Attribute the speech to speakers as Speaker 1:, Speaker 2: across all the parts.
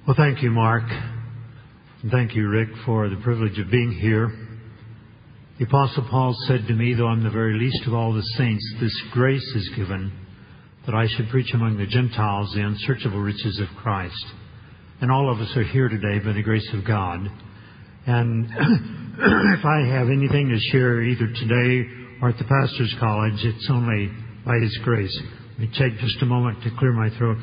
Speaker 1: Well, thank you, Mark. And thank you, Rick, for the privilege of being here. The Apostle Paul said to me, though I'm the very least of all the saints, this grace is given that I should preach among the Gentiles the unsearchable riches of Christ. And all of us are here today by the grace of God. And if I have anything to share either today or at the Pastor's College, it's only by His grace. Let me take just a moment to clear my throat.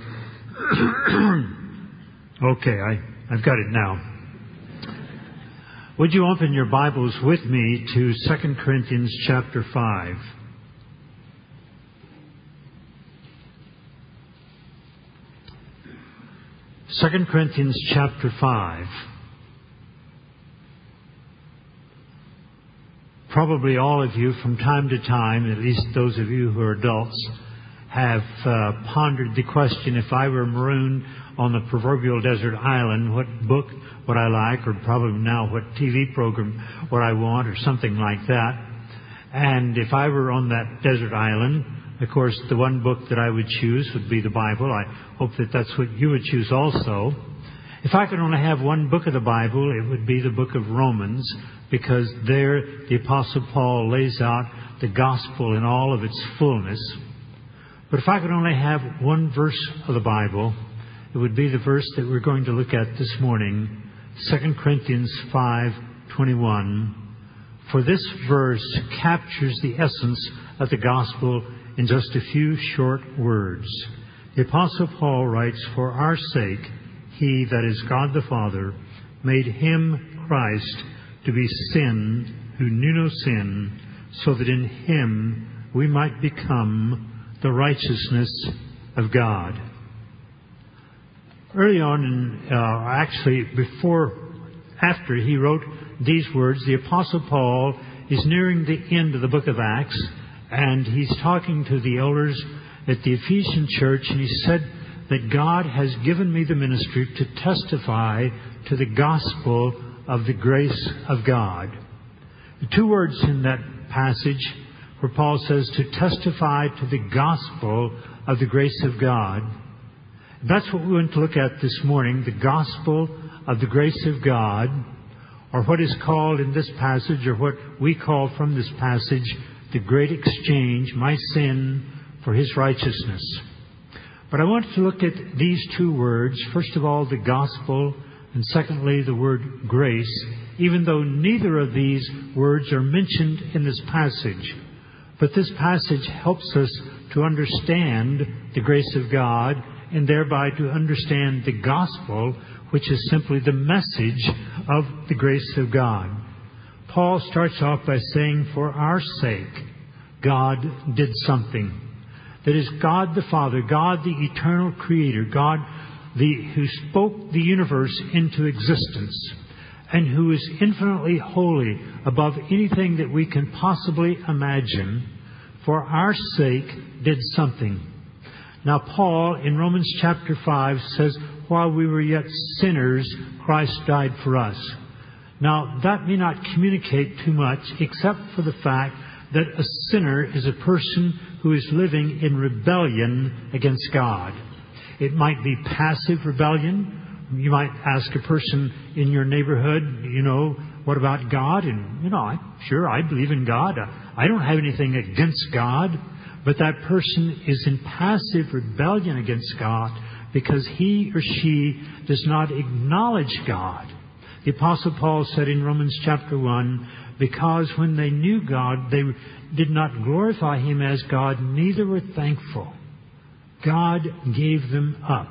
Speaker 1: Okay, I've got it now. Would you open your Bibles with me to 2 Corinthians chapter 5? Second Corinthians chapter 5. Probably all of you from time to time, at least those of you who are adults, have pondered the question, if I were marooned on the proverbial desert island, what book would I like, or probably now what TV program would I want, or something like that. And if I were on that desert island, of course, the one book that I would choose would be the Bible. I hope that that's what you would choose also. If I could only have one book of the Bible, it would be the book of Romans, because there the Apostle Paul lays out the gospel in all of its fullness. But if I could only have one verse of the Bible, it would be the verse that we're going to look at this morning, 2 Corinthians 5:21. For this verse captures the essence of the gospel in just a few short words. The Apostle Paul writes, "For our sake, He, that is God the Father, made Him, Christ, to be sin who knew no sin, so that in Him we might become the righteousness of God." Early on, after he wrote these words, the Apostle Paul is nearing the end of the book of Acts, and he's talking to the elders at the Ephesian church, and he said that God has given me the ministry to testify to the gospel of the grace of God. The two words in that passage where Paul says to testify to the gospel of the grace of God. That's what we want to look at this morning, the gospel of the grace of God, or what is called in this passage, or what we call from this passage, the great exchange, my sin for His righteousness. But I want to look at these two words, first of all, the gospel, and secondly, the word grace, even though neither of these words are mentioned in this passage. But this passage helps us to understand the grace of God, and thereby to understand the gospel, which is simply the message of the grace of God. Paul starts off by saying, for our sake, God did something. That is, God the Father, God the eternal Creator, God who spoke the universe into existence, and who is infinitely holy above anything that we can possibly imagine, for our sake did something. Now, Paul, in Romans chapter 5, says, while we were yet sinners, Christ died for us. Now, that may not communicate too much, except for the fact that a sinner is a person who is living in rebellion against God. It might be passive rebellion. You might ask a person in your neighborhood, what about God? And, I believe in God. I don't have anything against God. But that person is in passive rebellion against God because he or she does not acknowledge God. The Apostle Paul said in Romans chapter 1, because when they knew God, they did not glorify Him as God, neither were thankful. God gave them up.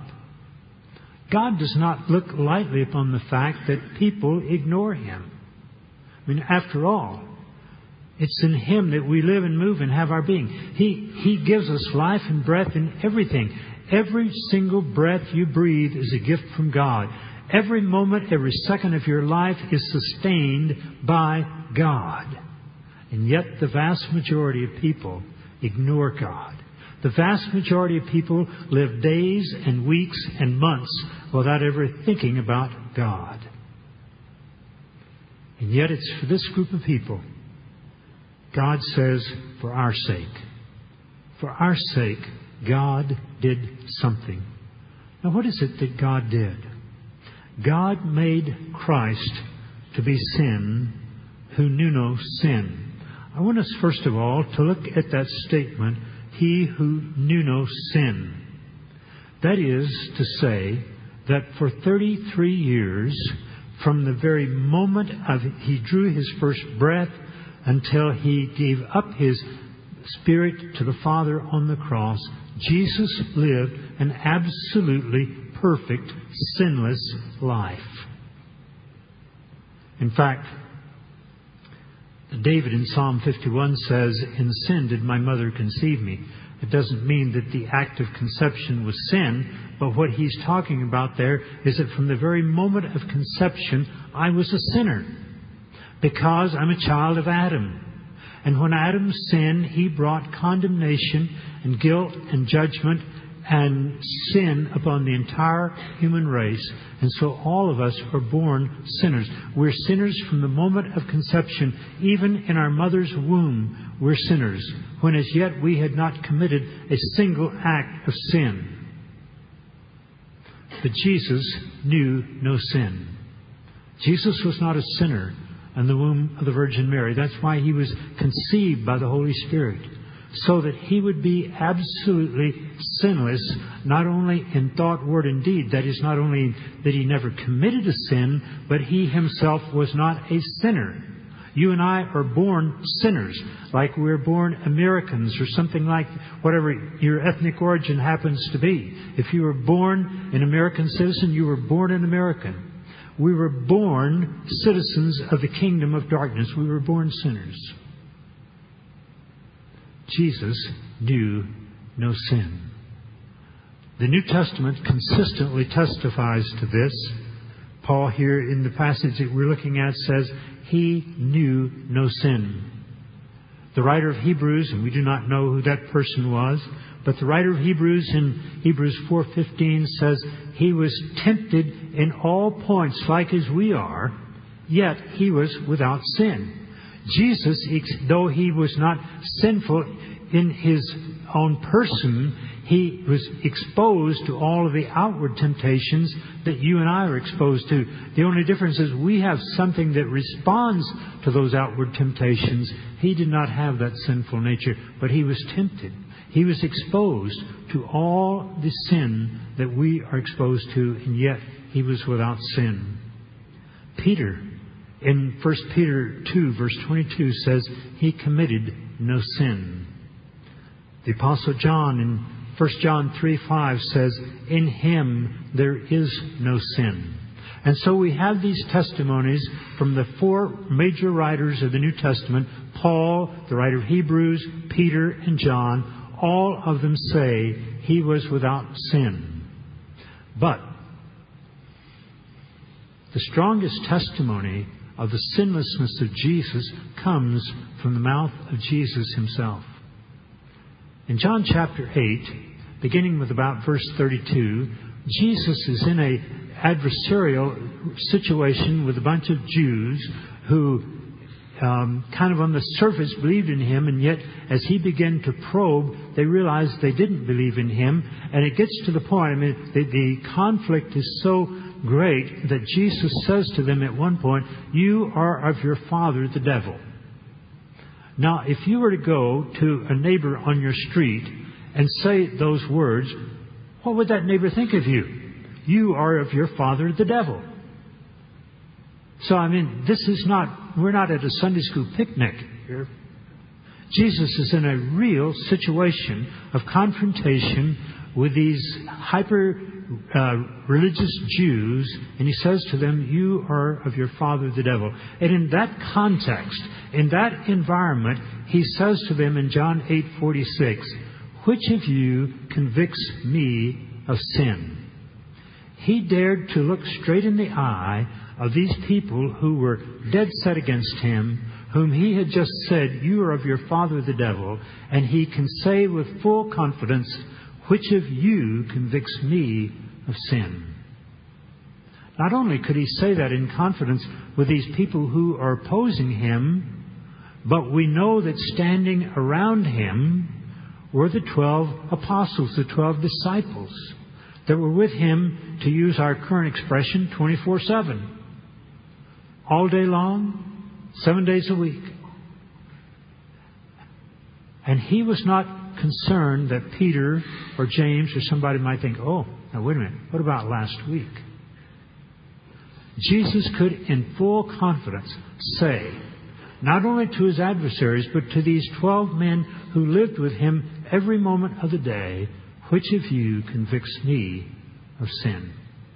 Speaker 1: God does not look lightly upon the fact that people ignore Him. After all, it's in Him that we live and move and have our being. He gives us life and breath in everything. Every single breath you breathe is a gift from God. Every moment, every second of your life is sustained by God. And yet the vast majority of people ignore God. The vast majority of people live days and weeks and months without ever thinking about God. And yet it's for this group of people God says, for our sake. For our sake, God did something. Now, what is it that God did? God made Christ to be sin who knew no sin. I want us, first of all, to look at that statement, he who knew no sin. That is to say that for 33 years, from the very moment he drew his first breath until he gave up his spirit to the Father on the cross, Jesus lived an absolutely perfect, sinless life. In fact, David in Psalm 51 says, "In sin did my mother conceive me." It doesn't mean that the act of conception was sin, but what he's talking about there is that from the very moment of conception, I was a sinner because I'm a child of Adam. And when Adam sinned, he brought condemnation and guilt and judgment and sin upon the entire human race. And so all of us are born sinners. We're sinners from the moment of conception. Even in our mother's womb, we're sinners, when as yet we had not committed a single act of sin. But Jesus knew no sin. Jesus was not a sinner in the womb of the Virgin Mary. That's why he was conceived by the Holy Spirit, so that he would be absolutely sinless, not only in thought, word, and deed. That is, not only that he never committed a sin, but he himself was not a sinner. You and I are born sinners, like we're born Americans or something like whatever your ethnic origin happens to be. If you were born an American citizen, you were born an American. We were born citizens of the kingdom of darkness. We were born sinners. Jesus knew no sin. The New Testament consistently testifies to this. Paul here in the passage that we're looking at says, he knew no sin. The writer of Hebrews, and we do not know who that person was, but the writer of Hebrews in Hebrews 4:15 says, he was tempted in all points like as we are, yet he was without sin. Jesus, though he was not sinful in his own person, he was exposed to all of the outward temptations that you and I are exposed to. The only difference is we have something that responds to those outward temptations. He did not have that sinful nature, but he was tempted. He was exposed to all the sin that we are exposed to, and yet he was without sin. Peter, in 1 Peter 2, verse 22, says he committed no sin. The Apostle John in 1 John 3:5 says, in him there is no sin. And so we have these testimonies from the four major writers of the New Testament, Paul, the writer of Hebrews, Peter, and John. All of them say he was without sin. But the strongest testimony of the sinlessness of Jesus comes from the mouth of Jesus himself. In John chapter 8, beginning with about verse 32, Jesus is in an adversarial situation with a bunch of Jews who kind of on the surface believed in him, and yet as he began to probe, they realized they didn't believe in him. And it gets to the point, the conflict is so great that Jesus says to them at one point, you are of your father the devil. Now, if you were to go to a neighbor on your street and say those words, what would that neighbor think of you? You are of your father the devil. So, we're not at a Sunday school picnic here. Jesus is in a real situation of confrontation with these hyper-religious Jews, and he says to them, you are of your father the devil. And in that context, in that environment, he says to them in John 8:46, which of you convicts me of sin? He dared to look straight in the eye of these people who were dead set against him, whom he had just said, you are of your father the devil, and he can say with full confidence, which of you convicts me of sin? Not only could he say that in confidence with these people who are opposing him, but we know that standing around him were the 12 apostles, the 12 disciples. that were with him, to use our current expression, 24/7. All day long, 7 days a week. And he was not concerned that Peter or James or somebody might think, oh, now wait a minute, what about last week? Jesus could, in full confidence, say, not only to his adversaries, but to these 12 men who lived with him every moment of the day, which of you convicts me of sin?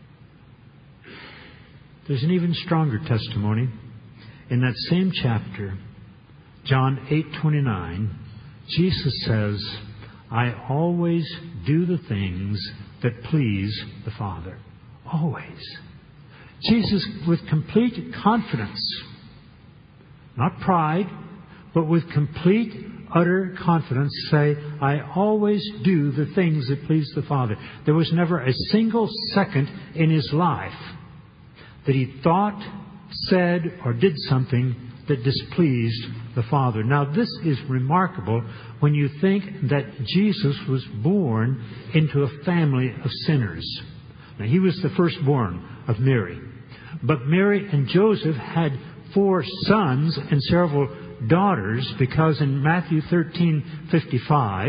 Speaker 1: There's an even stronger testimony. In that same chapter, John 8:29, Jesus says, I always do the things that please the Father. Always. Jesus, with complete confidence, not pride, but with complete, utter confidence, say, I always do the things that please the Father. There was never a single second in his life that he thought, said, or did something that displeased the Father. Now, this is remarkable when you think that Jesus was born into a family of sinners. Now, he was the firstborn of Mary. But Mary and Joseph had 4 sons and several daughters, because in Matthew 13:55,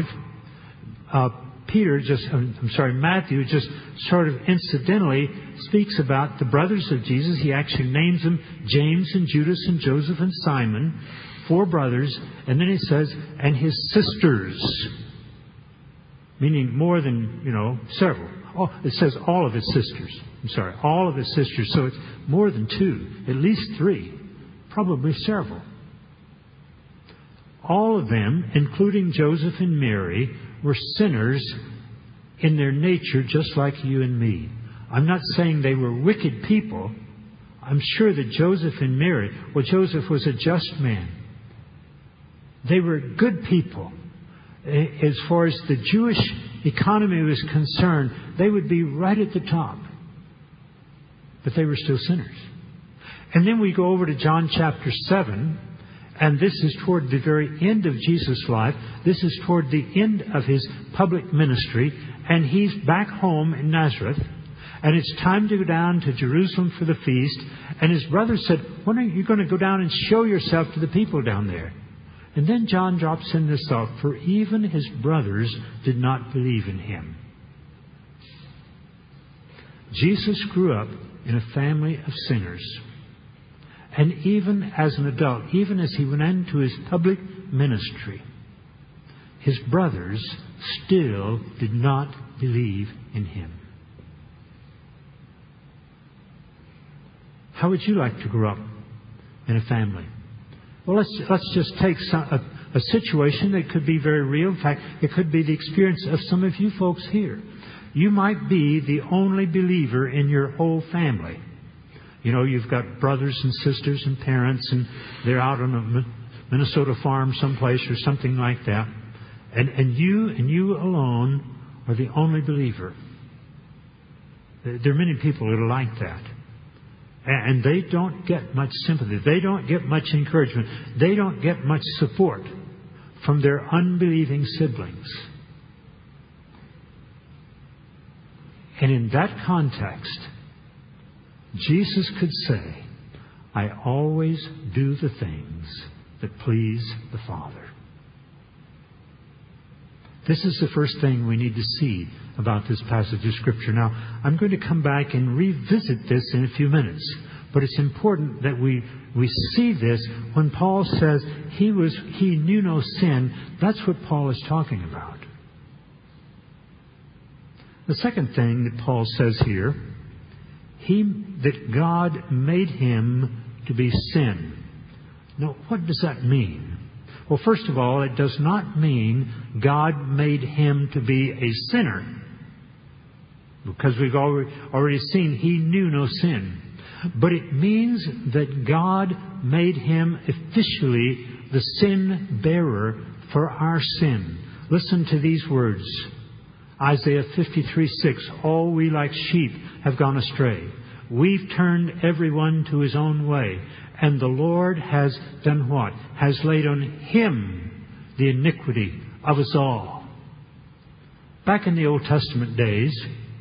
Speaker 1: Matthew just sort of incidentally speaks about the brothers of Jesus. He actually names them James and Judas and Joseph and Simon, 4 brothers, and then he says, and his sisters, meaning more than, several. Oh, it says all of his sisters. All of his sisters. So it's more than 2, at least 3, probably several. All of them, including Joseph and Mary, were sinners in their nature, just like you and me. I'm not saying they were wicked people. I'm sure that Joseph and Mary, Joseph was a just man. They were good people. As far as the Jewish economy was concerned, they would be right at the top. But they were still sinners. And then we go over to John chapter 7, and this is toward the very end of Jesus' life. This is toward the end of his public ministry, and he's back home in Nazareth, and it's time to go down to Jerusalem for the feast. And his brothers said, when are you going to go down and show yourself to the people down there? And then John drops in this thought, for even his brothers did not believe in him. Jesus grew up in a family of sinners. And even as an adult, even as he went into his public ministry, his brothers still did not believe in him. How would you like to grow up in a family? Well, let's just take a situation that could be very real. In fact, it could be the experience of some of you folks here. You might be the only believer in your whole family. You've got brothers and sisters and parents, and they're out on a Minnesota farm someplace or something like that. And you alone are the only believer. There are many people that are like that. And they don't get much sympathy. They don't get much encouragement. They don't get much support from their unbelieving siblings. And in that context, Jesus could say, I always do the things that please the Father. This is the first thing we need to see about this passage of Scripture. Now, I'm going to come back and revisit this in a few minutes. But it's important that we see this when Paul says he knew no sin. That's what Paul is talking about. The second thing that Paul says here, that God made him to be sin. Now, what does that mean? Well, first of all, it does not mean God made him to be a sinner, because we've already seen he knew no sin. But it means that God made him officially the sin bearer for our sin. Listen to these words. Isaiah 53:6. All we like sheep have gone astray. We've turned everyone to his own way. And the Lord has done what? Has laid on him the iniquity of us all. Back in the Old Testament days,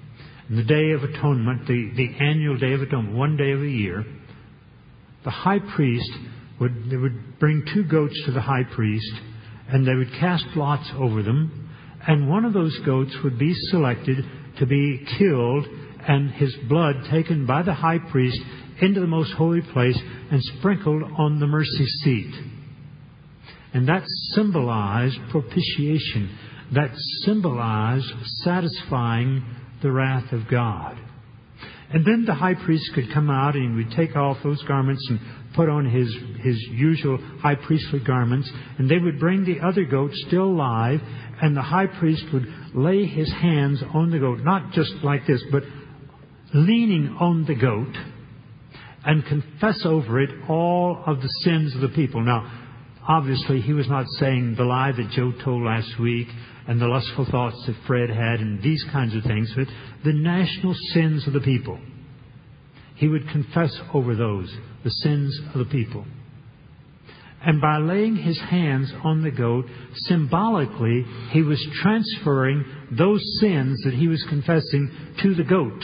Speaker 1: And the Day of Atonement, the annual Day of Atonement, one day of a year, the high priest they would bring 2 goats to the high priest, and they would cast lots over them, and one of those goats would be selected to be killed, and his blood taken by the high priest into the most holy place and sprinkled on the mercy seat. And that symbolized propitiation. That symbolized satisfying the wrath of God. And then the high priest could come out and he would take off those garments and put on his usual high priestly garments. And they would bring the other goat still alive, and the high priest would lay his hands on the goat, not just like this, but leaning on the goat, and confess over it all of the sins of the people. Now, obviously, he was not saying the lie that Joe told last week and the lustful thoughts that Fred had and these kinds of things, but the national sins of the people. He would confess over those, the sins of the people. And by laying his hands on the goat, symbolically, he was transferring those sins that he was confessing to the goat.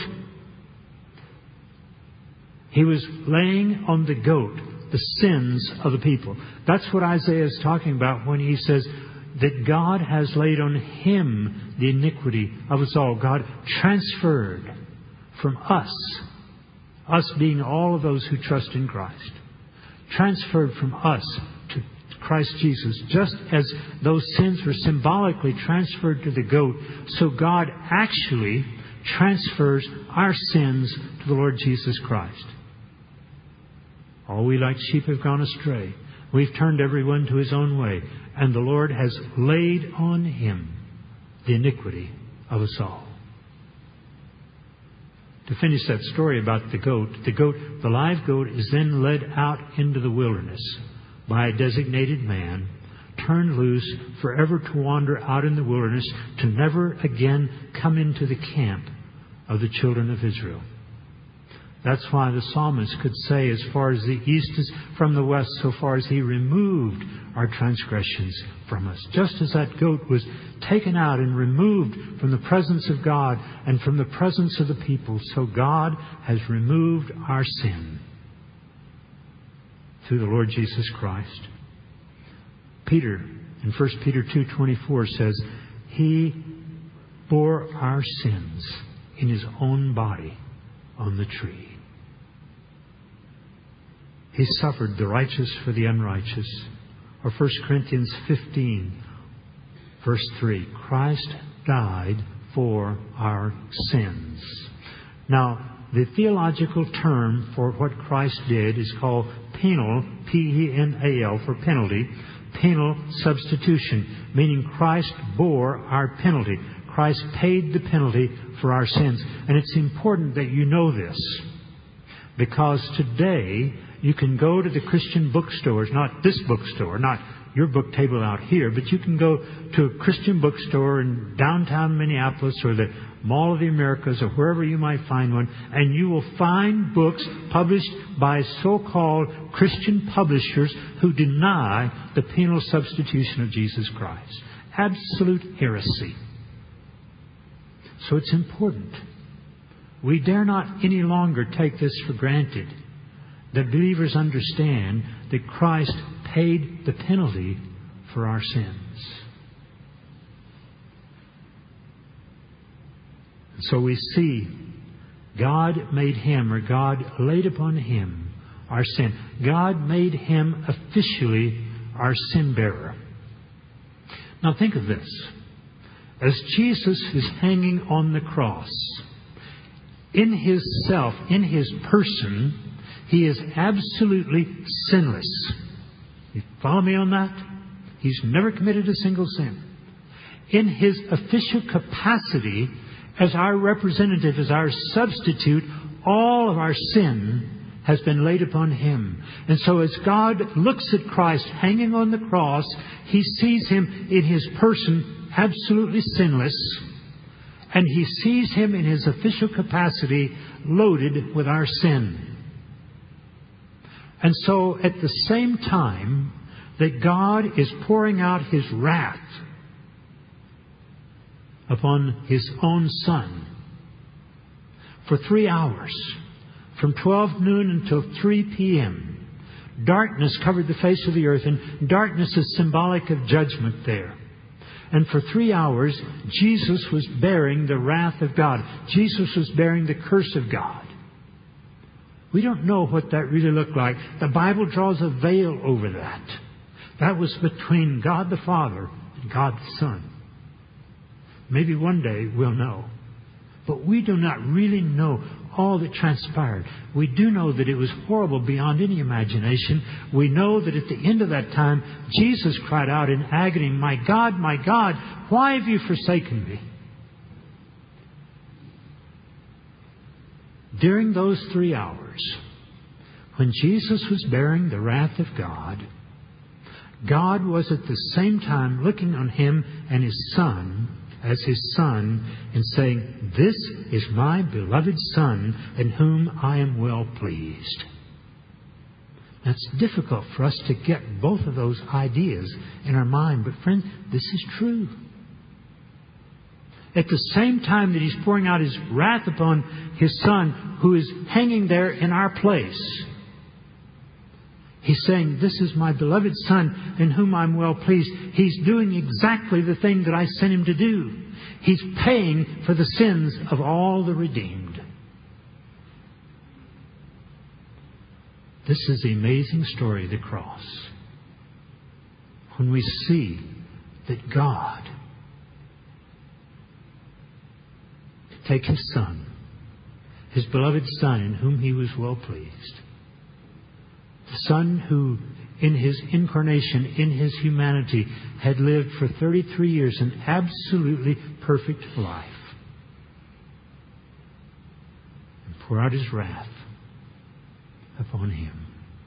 Speaker 1: He was laying on the goat the sins of the people. That's what Isaiah is talking about when he says that God has laid on him the iniquity of us all. God transferred from us being all of those who trust in Christ, transferred from us to Christ Jesus, just as those sins were symbolically transferred to the goat, so God actually transfers our sins to the Lord Jesus Christ. All we like sheep have gone astray. We've turned everyone to his own way. And the Lord has laid on him the iniquity of us all. To finish that story about the live goat is then led out into the wilderness by a designated man, turned loose forever to wander out in the wilderness, to never again come into the camp of the children of Israel. That's why the psalmist could say, as far as the east is from the west, so far as he removed our transgressions from us. Just as that goat was taken out and removed from the presence of God and from the presence of the people, so God has removed our sin through the Lord Jesus Christ. Peter, in 1 Peter 2:24 says, He bore our sins in His own body on the tree. He suffered the righteous for the unrighteous. Or 1 Corinthians 15, verse 3. Christ died for our sins. Now, the theological term for what Christ did is called penal, P-E-N-A-L, for penalty, penal substitution, meaning Christ bore our penalty. Christ paid the penalty for our sins. And it's important that you know this, because today you can go to the Christian bookstores, not this bookstore, not your book table out here, but you can go to a Christian bookstore in downtown Minneapolis or the Mall of the Americas or wherever you might find one, and you will find books published by so-called Christian publishers who deny the penal substitution of Jesus Christ. Absolute heresy. So it's important. We dare not any longer take this for granted, that believers understand that Christ paid the penalty for our sins. And so we see God made him, or God laid upon him, our sin. God made him officially our sin bearer. Now think of this. As Jesus is hanging on the cross, in his self, in his person, he is absolutely sinless. You follow me on that? He's never committed a single sin. In his official capacity as our representative, as our substitute, all of our sin has been laid upon him. And so as God looks at Christ hanging on the cross, he sees him in his person absolutely sinless, and he sees him in his official capacity loaded with our sin. And so at the same time that God is pouring out his wrath upon his own Son, for 3 hours, from 12 noon until 3 p.m. Darkness covered the face of the earth, and darkness is symbolic of judgment there. And for 3 hours, Jesus was bearing the wrath of God. Jesus was bearing the curse of God. We don't know what that really looked like. The Bible draws a veil over that. That was between God the Father and God the Son. Maybe one day we'll know. But we do not really know all that transpired. We do know that it was horrible beyond any imagination. We know that at the end of that time, Jesus cried out in agony, my God, why have you forsaken me?" During those 3 hours, when Jesus was bearing the wrath of God, God was at the same time looking on Him and His Son as His Son and saying, "This is my beloved Son in whom I am well pleased." That's difficult for us to get both of those ideas in our mind. But friend, this is true. At the same time that He's pouring out His wrath upon His Son, who is hanging there in our place, He's saying, "This is my beloved Son in whom I'm well pleased." He's doing exactly the thing that I sent Him to do. He's paying for the sins of all the redeemed. This is the amazing story of the cross. When we see that God take His Son, His beloved Son in whom He was well pleased, the Son who in His incarnation, in His humanity, had lived for 33 years an absolutely perfect life, and pour out His wrath upon Him.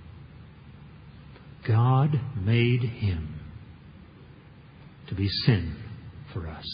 Speaker 1: God made Him to be sin for us.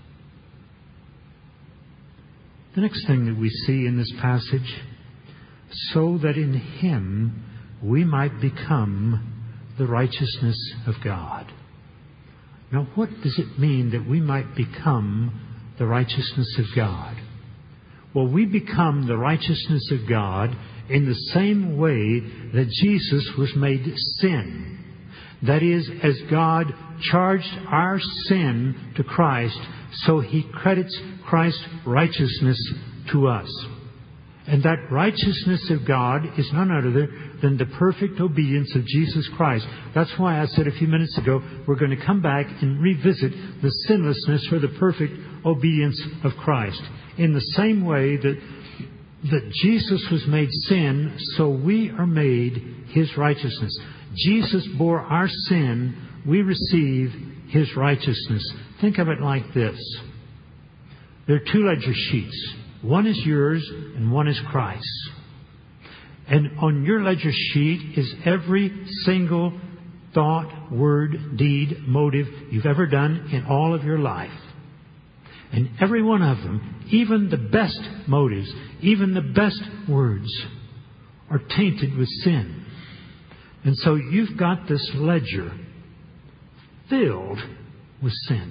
Speaker 1: The next thing that we see in this passage, so that in Him we might become the righteousness of God. Now, what does it mean that we might become the righteousness of God? Well, we become the righteousness of God in the same way that Jesus was made sin. That is, as God charged our sin to Christ, so He credits Christ's righteousness to us. And that righteousness of God is none other than the perfect obedience of Jesus Christ. That's why I said a few minutes ago, we're going to come back and revisit the sinlessness or the perfect obedience of Christ. In the same way that Jesus was made sin, so we are made His righteousness. Jesus bore our sin, we receive His righteousness. Think of it like this. There are 2 ledger sheets. One is yours and one is Christ's. And on your ledger sheet is every single thought, word, deed, motive you've ever done in all of your life. And every one of them, even the best motives, even the best words, are tainted with sin. And so you've got this ledger filled with sin.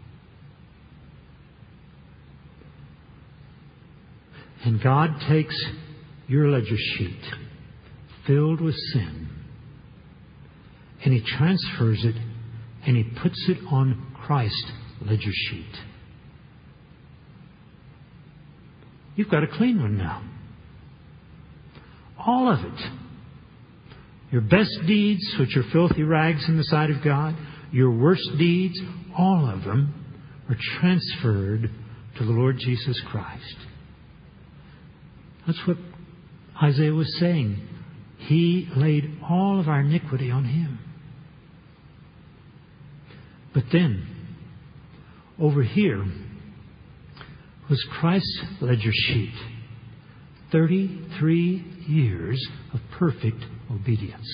Speaker 1: And God takes your ledger sheet filled with sin, and He transfers it, and He puts it on Christ's ledger sheet. You've got a clean one now. All of it. Your best deeds, which are filthy rags in the sight of God, your worst deeds, all of them are transferred to the Lord Jesus Christ. That's what Isaiah was saying. He laid all of our iniquity on Him. But then, over here was Christ's ledger sheet. 33 years of perfect obedience.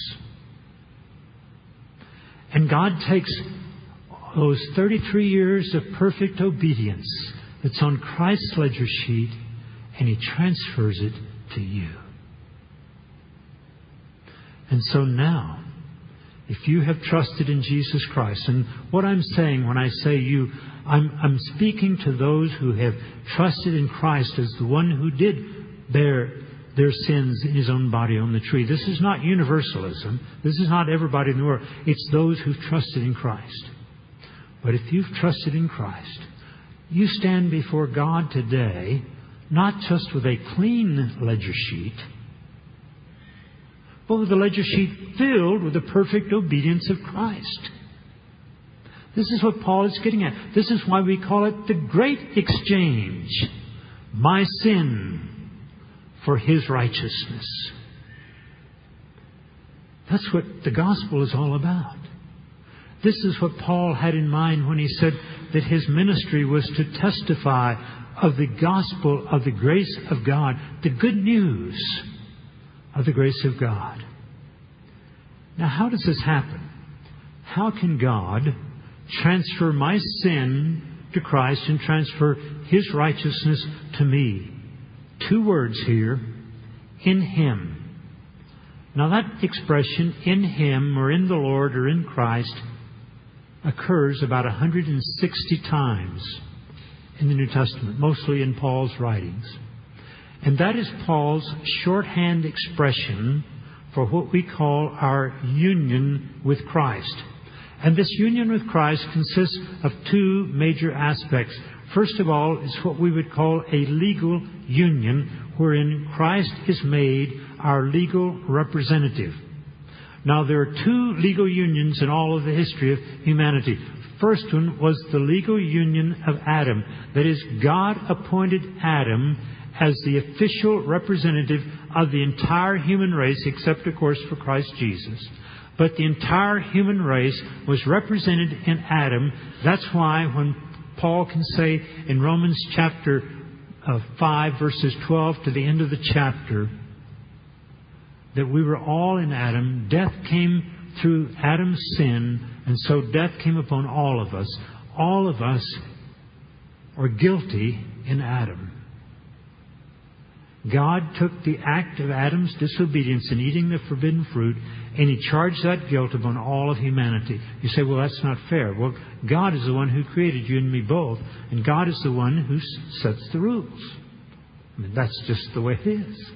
Speaker 1: And God takes those 33 years of perfect obedience that's on Christ's ledger sheet, and He transfers it to you. And so now, If you have trusted in Jesus Christ, and what I'm saying when I say you, I'm speaking to those who have trusted in Christ as the one who did bear their sins in His own body on the tree. This is not universalism. This is not everybody in the world. It's those who've trusted in Christ. But if you've trusted in Christ, you stand before God today, not just with a clean ledger sheet, but with a ledger sheet filled with the perfect obedience of Christ. This is what Paul is getting at. This is why we call it the great exchange. My sin for His righteousness. That's what the gospel is all about. This is what Paul had in mind when he said that his ministry was to testify of the gospel of the grace of God, the good news of the grace of God. Now, how does this happen? How can God transfer my sin to Christ and transfer His righteousness to me? 2 words here, in Him. Now, that expression, in Him, or in the Lord, or in Christ, occurs about 160 times in the New Testament, mostly in Paul's writings. And that is Paul's shorthand expression for what we call our union with Christ. And this union with Christ consists of 2 major aspects. First of all, it's what we would call a legal union, wherein Christ is made our legal representative. Now, there are 2 legal unions in all of the history of humanity. First one was the legal union of Adam. That is, God appointed Adam as the official representative of the entire human race, except, of course, for Christ Jesus. But the entire human race was represented in Adam. That's why when Paul can say in Romans chapter 5, verses 12 to the end of the chapter, that we were all in Adam. Death came through Adam's sin, and so death came upon all of us. All of us are guilty in Adam. God took the act of Adam's disobedience in eating the forbidden fruit, and He charged that guilt upon all of humanity. You say, well, that's not fair. Well, God is the one who created you and me both, and God is the one who sets the rules. I mean, that's just the way it is.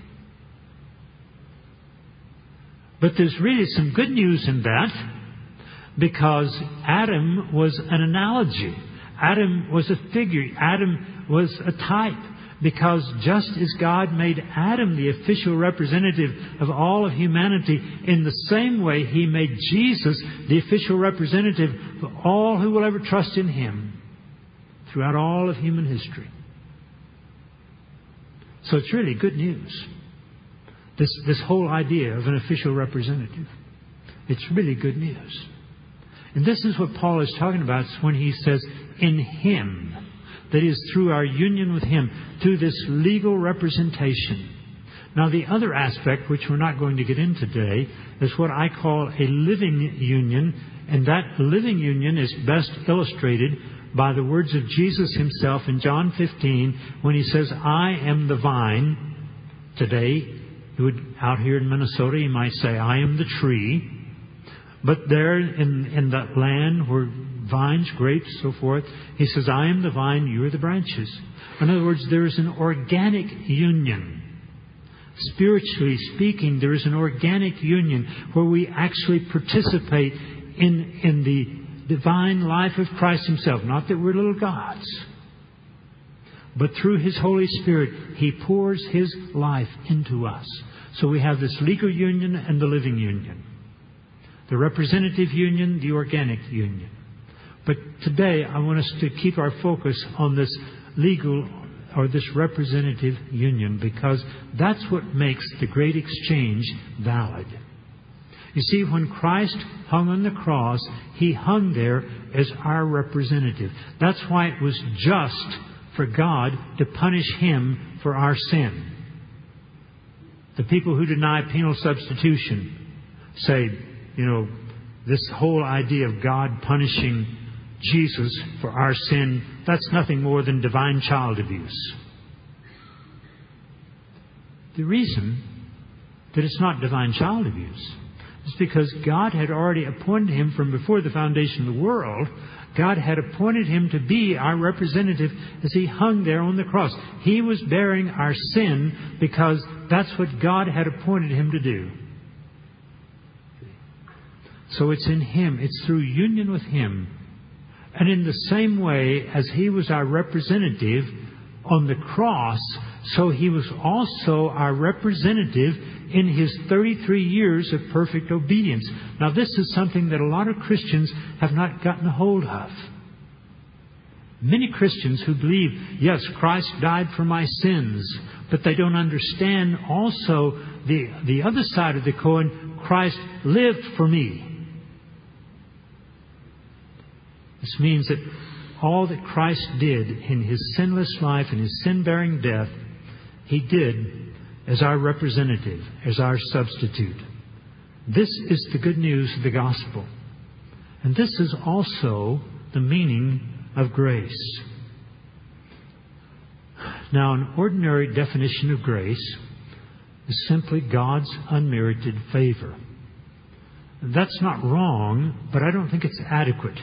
Speaker 1: But there's really some good news in that, because Adam was an analogy. Adam was a figure. Adam was a type. Because just as God made Adam the official representative of all of humanity, in the same way He made Jesus the official representative of all who will ever trust in Him throughout all of human history. So it's really good news. This whole idea of an official representative. It's really good news. And this is what Paul is talking about when he says, in Him. That is, through our union with Him, through this legal representation. Now, the other aspect, which we're not going to get in today, is what I call a living union. And that living union is best illustrated by the words of Jesus Himself in John 15, when He says, I am the vine. Today, out here in Minnesota, you might say, I am the tree. But there in that land where vines, grapes, so forth, He says, I am the vine, you are the branches. In other words, there is an organic union. Spiritually speaking, there is an organic union where we actually participate in the divine life of Christ Himself. Not that we're little gods, but through His Holy Spirit, He pours His life into us. So we have this legal union and the living union. The representative union, the organic union. But today I want us to keep our focus on this legal or this representative union, because that's what makes the great exchange valid. You see, when Christ hung on the cross, He hung there as our representative. That's why it was just for God to punish Him for our sin. The people who deny penal substitution say, this whole idea of God punishing Jesus for our sin, that's nothing more than divine child abuse. The reason that it's not divine child abuse It's because God had already appointed him from before the foundation of the world. God had appointed him to be our representative as he hung there on the cross. He was bearing our sin because that's what God had appointed him to do. So it's in him. It's through union with him. And in the same way as he was our representative on the cross, so he was also our representative in his 33 years of perfect obedience. Now, this is something that a lot of Christians have not gotten a hold of. Many Christians who believe, yes, Christ died for my sins, but they don't understand also the other side of the coin, Christ lived for me. This means that all that Christ did in his sinless life and his sin-bearing death, he did as our representative, as our substitute. This is the good news of the gospel. And this is also the meaning of grace. Now, an ordinary definition of grace is simply God's unmerited favor. That's not wrong, but I don't think it's adequate.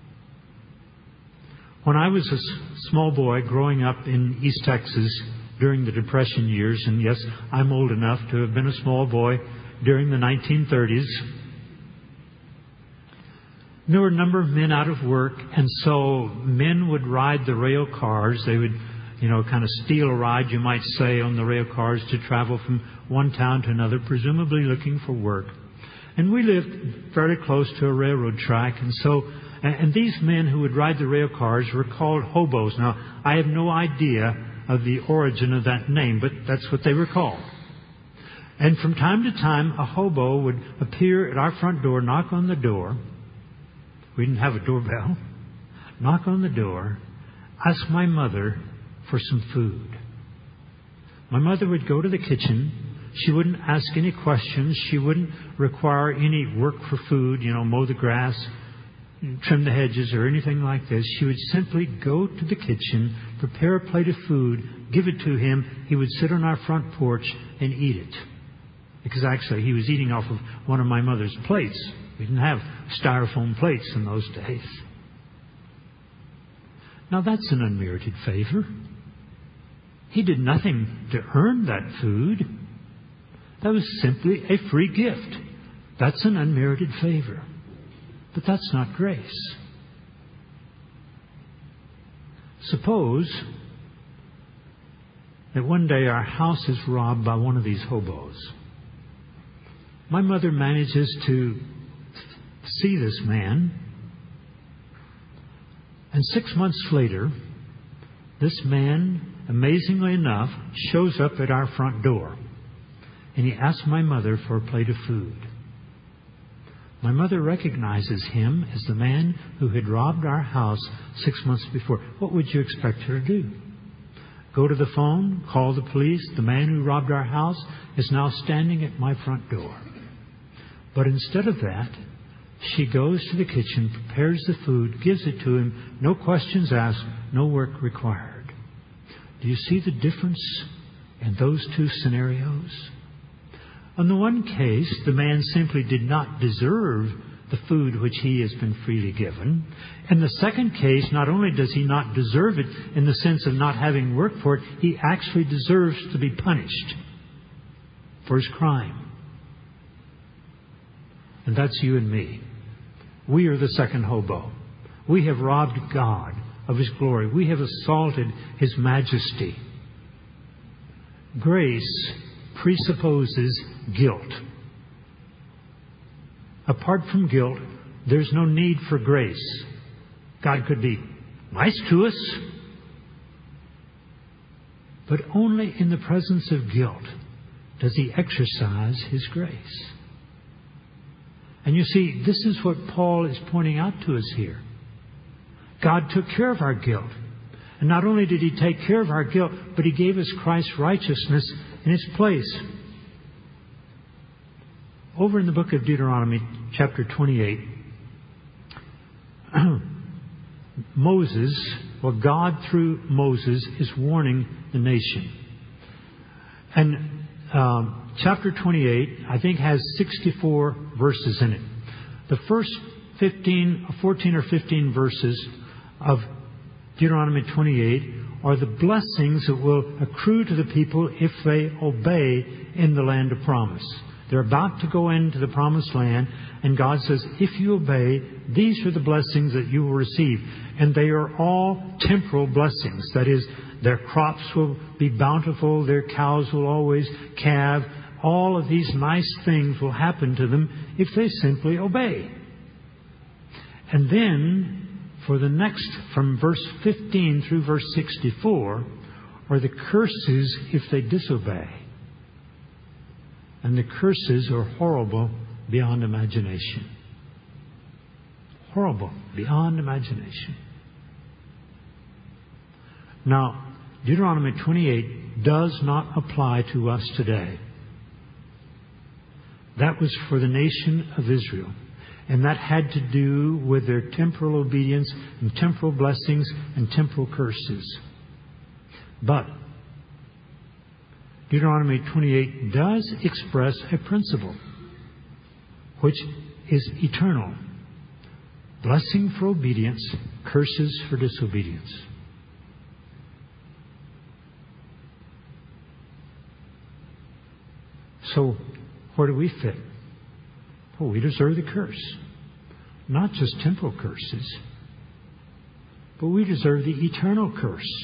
Speaker 1: When I was a small boy growing up in East Texas during the Depression years, and yes, I'm old enough to have been a small boy during the 1930s, there were a number of men out of work, and so men would ride the rail cars. They would, kind of steal a ride, you might say, on the rail cars to travel from one town to another, presumably looking for work. And we lived fairly close to a railroad track, and these men who would ride the rail cars were called hobos. Now, I have no idea of the origin of that name, but that's what they were called. And from time to time, a hobo would appear at our front door, knock on the door. We didn't have a doorbell. Knock on the door, ask my mother for some food. My mother would go to the kitchen. She wouldn't ask any questions. She wouldn't require any work for food, mow the grass, trim the hedges or anything like this. She would simply go to the kitchen, prepare a plate of food, give it to him. He would sit on our front porch and eat it. Because actually he was eating off of one of my mother's plates. We didn't have styrofoam plates in those days. Now that's an unmerited favor. He did nothing to earn that food. That was simply a free gift. That's an unmerited favor. But that's not grace. Suppose that one day our house is robbed by one of these hobos. My mother manages to see this man, and 6 months later, this man, amazingly enough, shows up at our front door, and he asks my mother for a plate of food. My mother recognizes him as the man who had robbed our house 6 months before. What would you expect her to do? Go to the phone, call the police. The man who robbed our house is now standing at my front door. But instead of that, she goes to the kitchen, prepares the food, gives it to him, no questions asked, no work required. Do you see the difference in those two scenarios? In the one case, the man simply did not deserve the food which he has been freely given. In the second case, not only does he not deserve it in the sense of not having worked for it, he actually deserves to be punished for his crime. And that's you and me. We are the second hobo. We have robbed God of his glory. We have assaulted his majesty. Grace presupposes guilt. Apart from guilt, there's no need for grace. God could be nice to us, but only in the presence of guilt does he exercise his grace. And you see, this is what Paul is pointing out to us here. God took care of our guilt. And not only did he take care of our guilt, but he gave us Christ's righteousness in its place. Over in the book of Deuteronomy, chapter 28, God through Moses is warning the nation. And chapter 28, I think, has 64 verses in it. The first 14 or 15 verses of Deuteronomy 28 are the blessings that will accrue to the people if they obey in the land of promise. They're about to go into the promised land, and God says, if you obey, these are the blessings that you will receive. And they are all temporal blessings. That is, their crops will be bountiful, their cows will always calve. All of these nice things will happen to them if they simply obey. And then, for the next, from verse 15 through verse 64, are the curses if they disobey. And the curses are horrible beyond imagination. Horrible beyond imagination. Now, Deuteronomy 28 does not apply to us today. That was for the nation of Israel. And that had to do with their temporal obedience and temporal blessings and temporal curses. But Deuteronomy 28 does express a principle which is eternal. Blessing for obedience, curses for disobedience. So, where do we fit? Well, we deserve the curse. Not just temporal curses, but we deserve the eternal curse.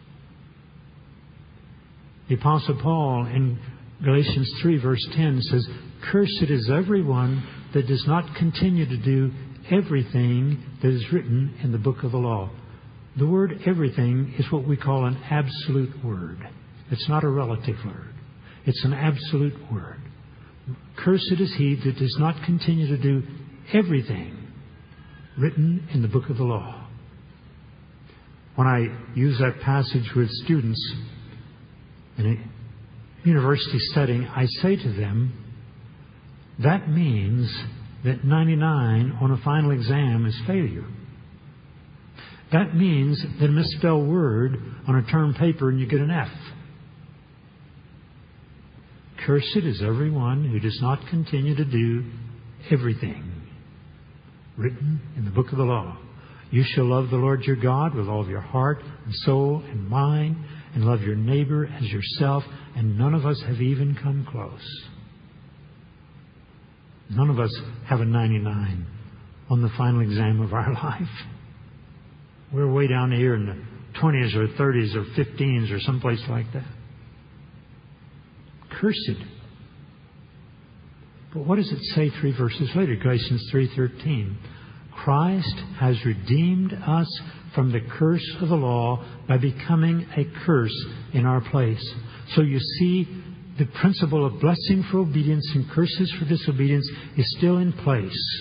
Speaker 1: The Apostle Paul in Galatians 3 verse 10 says, "Cursed is everyone that does not continue to do everything that is written in the book of the law." The word everything is what we call an absolute word. It's not a relative word. It's an absolute word. Cursed is he that does not continue to do everything written in the book of the law. When I use that passage with students in a university setting, I say to them, that means that 99 on a final exam is failure. That means that a misspelled word on a term paper and you get an F. Cursed is everyone who does not continue to do everything written in the book of the law. You shall love the Lord your God with all of your heart and soul and mind, and love your neighbor as yourself, and none of us have even come close. None of us have a 99 on the final exam of our life. We're way down here in the 20s or 30s or 15s or someplace like that. Cursed. But what does it say 3 verses later? Galatians 3:13. Christ has redeemed us from the curse of the law by becoming a curse in our place. So you see, the principle of blessing for obedience and curses for disobedience is still in place.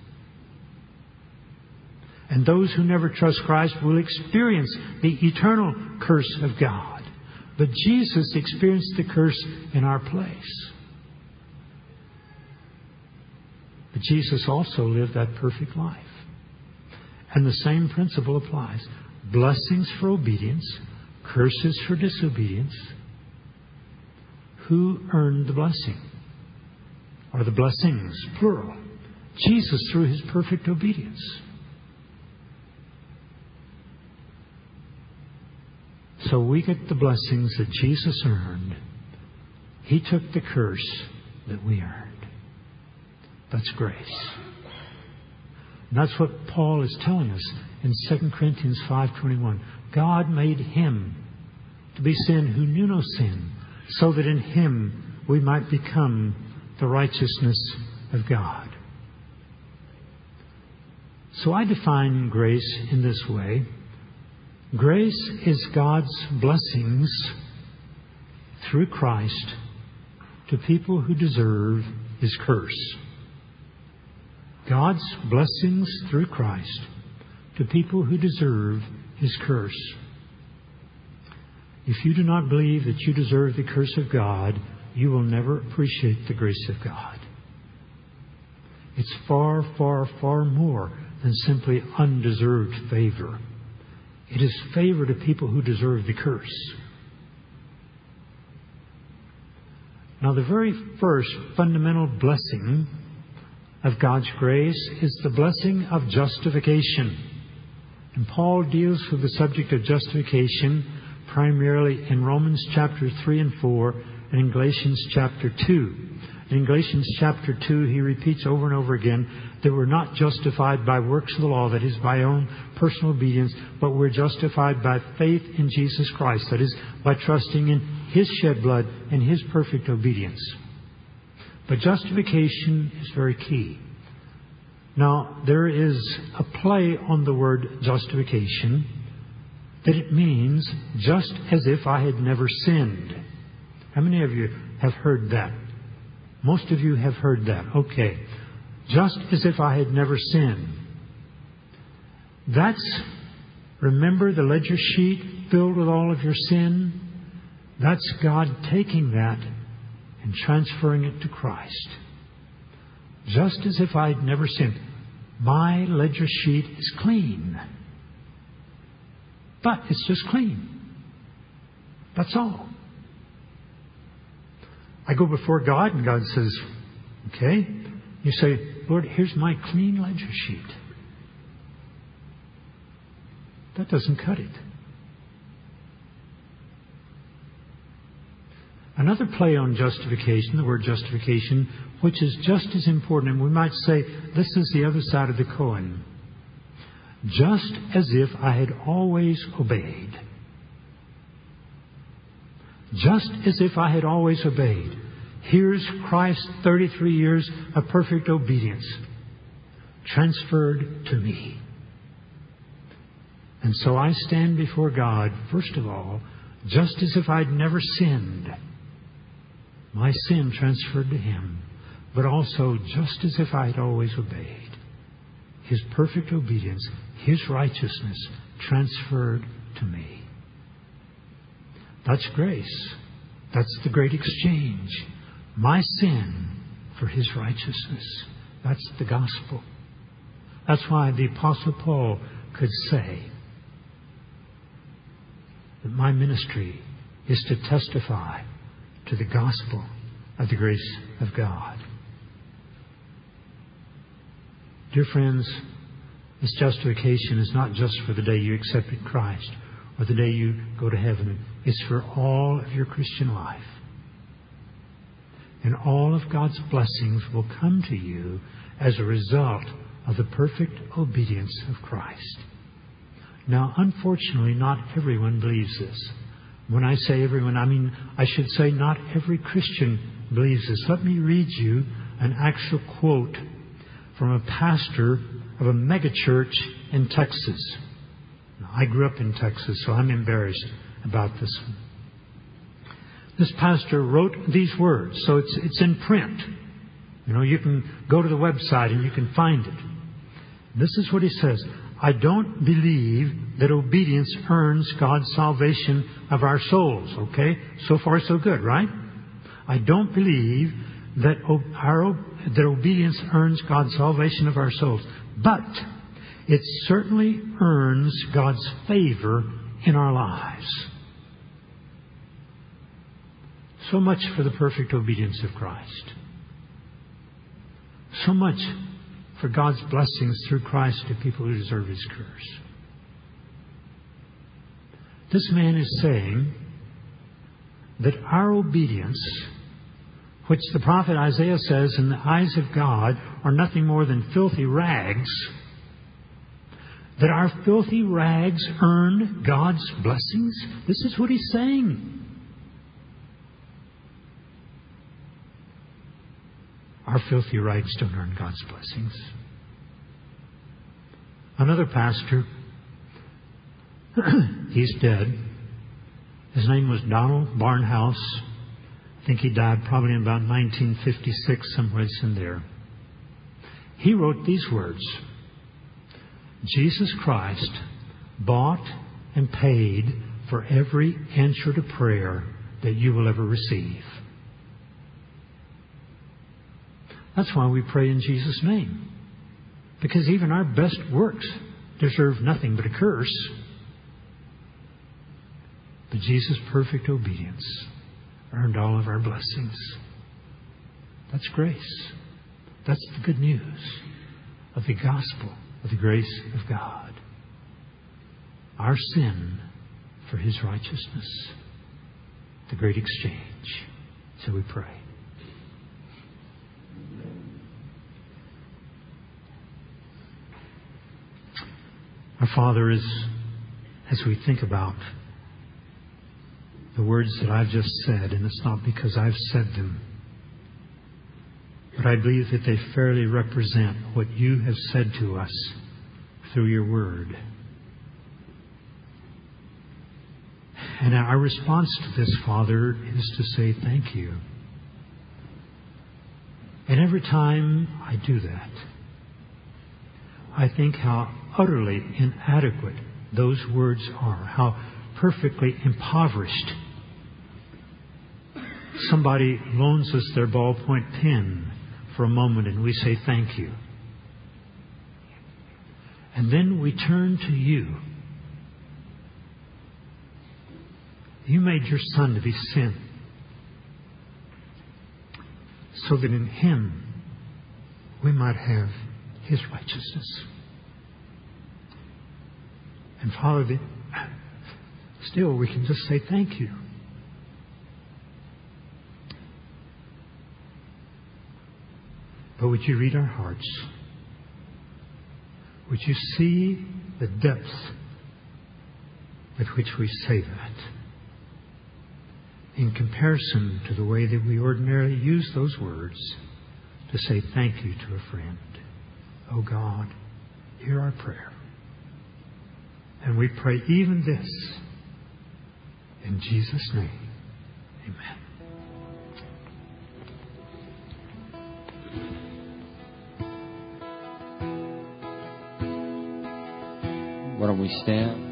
Speaker 1: And those who never trust Christ will experience the eternal curse of God. But Jesus experienced the curse in our place. But Jesus also lived that perfect life. And the same principle applies. Blessings for obedience, curses for disobedience. Who earned the blessing? Or the blessings, plural. Jesus through his perfect obedience. So we get the blessings that Jesus earned. He took the curse that we earned. That's grace. And that's what Paul is telling us in 2 Corinthians 5:21. God made him to be sin who knew no sin, so that in him we might become the righteousness of God. So I define grace in this way. Grace is God's blessings through Christ to people who deserve his curse. God's blessings through Christ to people who deserve his curse. If you do not believe that you deserve the curse of God, you will never appreciate the grace of God. It's far, far, far more than simply undeserved favor. It is favor to people who deserve the curse. Now, the very first fundamental blessing of God's grace is the blessing of justification. And Paul deals with the subject of justification primarily in Romans chapter 3 and 4 and in Galatians chapter 2. In Galatians chapter 2, he repeats over and over again that we're not justified by works of the law, that is, by our own personal obedience, but we're justified by faith in Jesus Christ, that is, by trusting in His shed blood and His perfect obedience. But justification is very key. Now, there is a play on the word justification, that it means just as if I had never sinned. How many of you have heard that? Most of you have heard that. Okay. Just as if I had never sinned. That's, remember the ledger sheet filled with all of your sin? That's God taking that and transferring it to Christ. Just as if I had never sinned. My ledger sheet is clean. But it's just clean. That's all. I go before God and God says, okay. You say, Lord, here's my clean ledger sheet. That doesn't cut it. Another play on justification, the word justification, which is just as important, and we might say this is the other side of the coin. Just as if I had always obeyed. Just as if I had always obeyed. Here's Christ's 33 years of perfect obedience transferred to me. And so I stand before God, first of all, just as if I'd never sinned. My sin transferred to Him, but also just as if I had always obeyed. His perfect obedience, His righteousness transferred to me. That's grace. That's the great exchange. My sin for His righteousness. That's the gospel. That's why the Apostle Paul could say that my ministry is to testify to the gospel of the grace of God. Dear friends, this justification is not just for the day you accepted Christ or the day you go to heaven. It's for all of your Christian life. And all of God's blessings will come to you as a result of the perfect obedience of Christ. Now, unfortunately, not everyone believes this. When I say everyone, I mean, I should say not every Christian believes this. Let me read you an actual quote from a pastor of a megachurch in Texas. Now, I grew up in Texas, so I'm embarrassed about this one. This pastor wrote these words, so it's in print. You know, you can go to the website and you can find it. This is what he says. I don't believe that obedience earns God's salvation of our souls. Okay? So far, so good, right? I don't believe that that obedience earns God's salvation of our souls. But it certainly earns God's favor in our lives. So much for the perfect obedience of Christ. So much for God's blessings through Christ to people who deserve His curse. This man is saying that our obedience, which the prophet Isaiah says in the eyes of God are nothing more than filthy rags, that our filthy rags earn God's blessings. This is what he's saying. Our filthy rags don't earn God's blessings. Another pastor, he's dead. His name was Donald Barnhouse. I think he died probably in about 1956, somewhere in there. He wrote these words. Jesus Christ bought and paid for every answer to prayer that you will ever receive. That's why we pray in Jesus' name. Because even our best works deserve nothing but a curse. But Jesus' perfect obedience earned all of our blessings. That's grace. That's the good news of the gospel of the grace of God. Our sin for His righteousness. The great exchange. So we pray. Our Father, as we think about the words that I've just said, and it's not because I've said them, but I believe that they fairly represent what You have said to us through Your Word. And our response to this, Father, is to say thank You. And every time I do that, I think how utterly inadequate those words are, how perfectly impoverished. Somebody loans us their ballpoint pen for a moment and we say thank you. And then we turn to You. You made Your Son to be sin, so that in Him we might have His righteousness. And Father, still we can just say thank You. But would You read our hearts? Would You see the depth with which we say that, in comparison to the way that we ordinarily use those words to say thank you to a friend? Oh God, hear our prayer. And we pray even this in Jesus' name. Amen.
Speaker 2: Why don't we stand?